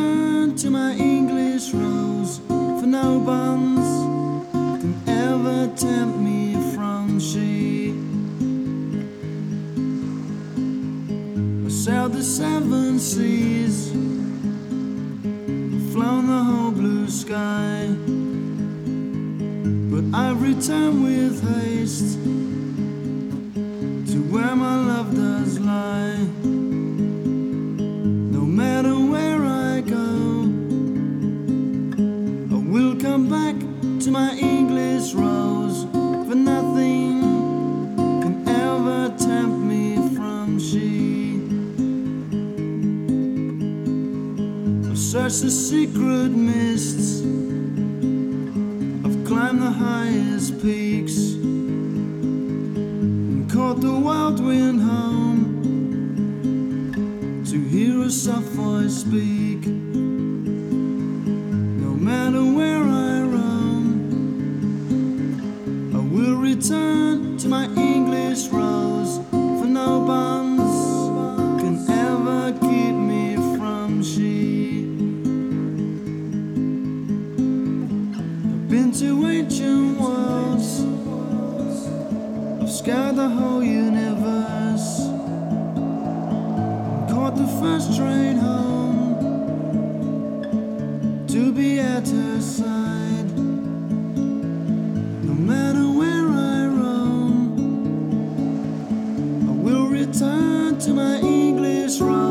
return to my English rose, for no bonds can ever tempt me from she. I sailed the seven seas, flown the whole blue sky, but I've returned with haste to where my love does lie. No matter where I go, I will come back to my English rose, for nothing can ever tempt me from she. I've searched the secret mists, I've climbed the highest peaks, and caught the wild wind home to hear a soft voice speak. No matter where I roam, I will return to my English rose, for no bonds can ever keep me from she. I've been to ancient worlds, I've scoured the whole universe, caught the first train home to be at her side. No matter where I roam, I will return to my English rose.